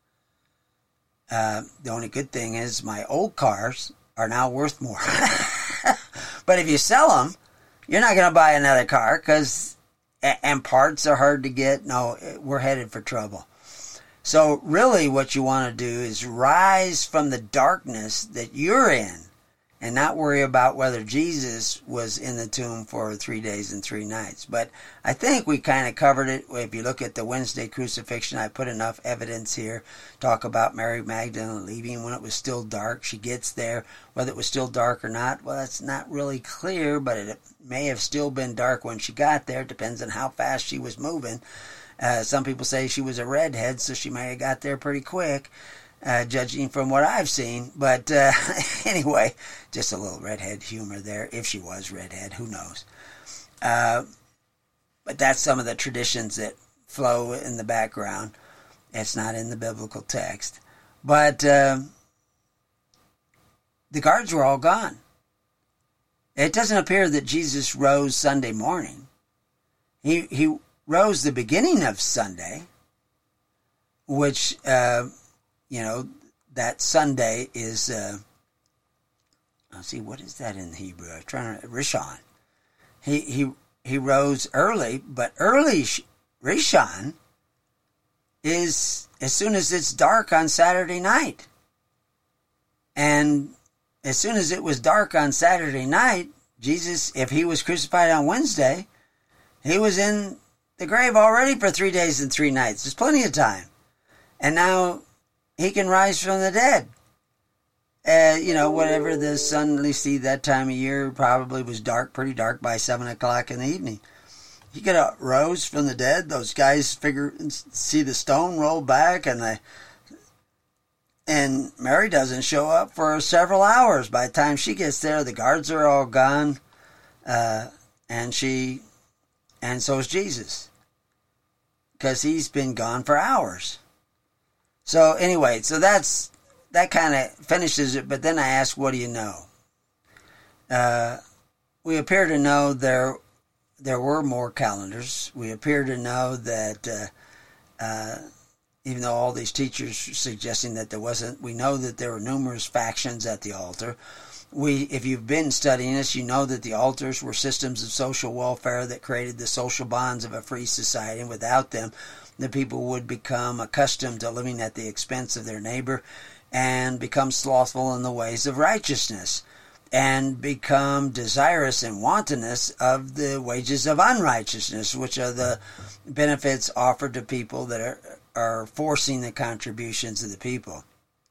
[SPEAKER 2] Uh, the only good thing is my old cars are now worth more. But if you sell them, you're not going to buy another car, because, and parts are hard to get. No, we're headed for trouble. So really what you want to do is rise from the darkness that you're in, and not worry about whether Jesus was in the tomb for three days and three nights. But I think we kind of covered it. If you look at the Wednesday crucifixion, I put enough evidence here. Talk about Mary Magdalene leaving when it was still dark. She gets there. Whether it was still dark or not, well, that's not really clear, but it may have still been dark when she got there. It depends on how fast she was moving. Uh, some people say she was a redhead, so she may have got there pretty quick. Uh, judging from what I've seen. But uh, anyway, just a little redhead humor there. If she was redhead, who knows? Uh, but that's some of the traditions that flow in the background. It's not in the biblical text. But uh, the guards were all gone. It doesn't appear that Jesus rose Sunday morning. He, he rose the beginning of Sunday, which... Uh, You know, that Sunday is, uh, let's see, what is that in Hebrew? I'm trying to, Rishon. He, he, he rose early, but early Rishon is as soon as it's dark on Saturday night. And as soon as it was dark on Saturday night, Jesus, if he was crucified on Wednesday, he was in the grave already for three days and three nights. There's plenty of time. And now he can rise from the dead. Uh, you know, whatever the sun, at least that time of year, probably was dark, pretty dark by seven o'clock in the evening. He could have rose from the dead. Those guys figure, see the stone roll back, and the And Mary doesn't show up for several hours. By the time she gets there, the guards are all gone. Uh, and she, and so is Jesus. Because he's been gone for hours. So anyway, so that's, that kind of finishes it. But then I ask, what do you know? Uh, we appear to know there, there were more calendars. We appear to know that, uh, uh, even though all these teachers are suggesting that there wasn't, we know that there were numerous factions at the altar. We, if you've been studying this, you know that the altars were systems of social welfare that created the social bonds of a free society, and without them, the people would become accustomed to living at the expense of their neighbor and become slothful in the ways of righteousness and become desirous and wantonness of the wages of unrighteousness, which are the benefits offered to people that are are forcing the contributions of the people.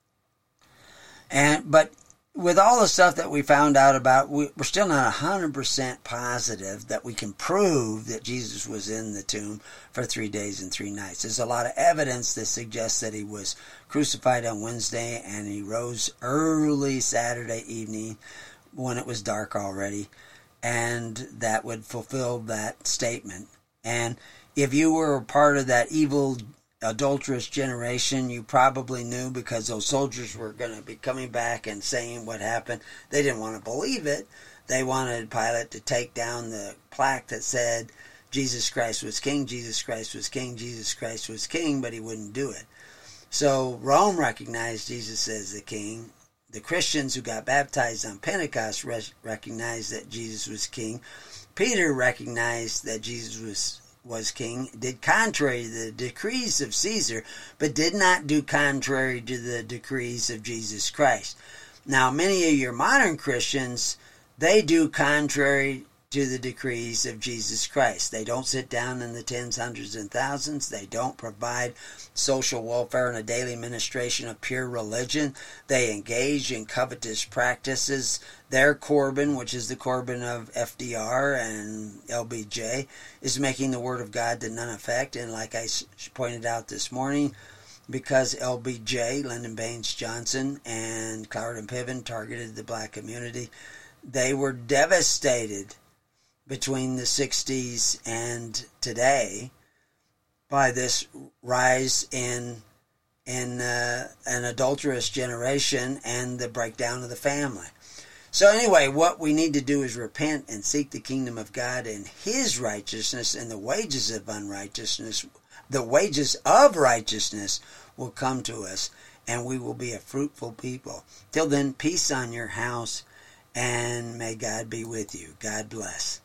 [SPEAKER 2] And but with all the stuff that we found out about, we, we're still not one hundred percent positive that we can prove that Jesus was in the tomb for three days and three nights. There's a lot of evidence that suggests that he was crucified on Wednesday and he rose early Saturday evening when it was dark already, and that would fulfill that statement. And if you were a part of that evil adulterous generation, you probably knew, because those soldiers were going to be coming back and saying what happened. They didn't want to believe it. They wanted Pilate to take down the plaque that said Jesus Christ was king, Jesus Christ was king, Jesus Christ was king, but he wouldn't do it. So Rome recognized Jesus as the king. The Christians who got baptized on Pentecost recognized that Jesus was king. Peter recognized that Jesus was was king, did contrary to the decrees of Caesar, but did not do contrary to the decrees of Jesus Christ. Now, many of your modern Christians, they do contrary to the decrees of Jesus Christ. They don't sit down in the tens, hundreds, and thousands. They don't provide social welfare and a daily ministration of pure religion. They engage in covetous practices. Their Corbin, which is the Corbin of F D R and L B J, is making the Word of God to none effect. And like I pointed out this morning, because L B J, Lyndon Baines Johnson, and Cloward and Piven targeted the black community, they were devastated between the sixties and today by this rise in in uh, an adulterous generation and the breakdown of the family. So anyway, what we need to do is repent and seek the kingdom of God and his righteousness, and the wages of unrighteousness, the wages of righteousness will come to us, and we will be a fruitful people. Till then, peace on your house, and may God be with you. God bless.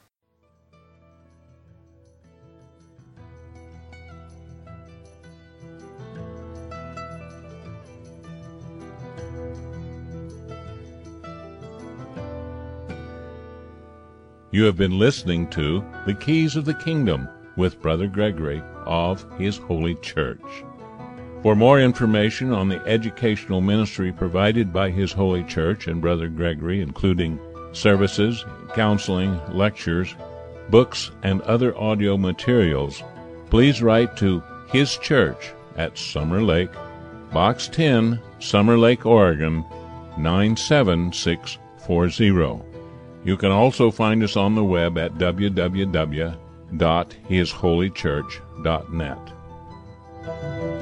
[SPEAKER 1] You have been listening to The Keys of the Kingdom with Brother Gregory of His Holy Church. For more information on the educational ministry provided by His Holy Church and Brother Gregory, including services, counseling, lectures, books, and other audio materials, please write to His Church at Summer Lake, Box ten, Summer Lake, Oregon, nine seven six four zero. You can also find us on the web at w w w dot his holy church dot net.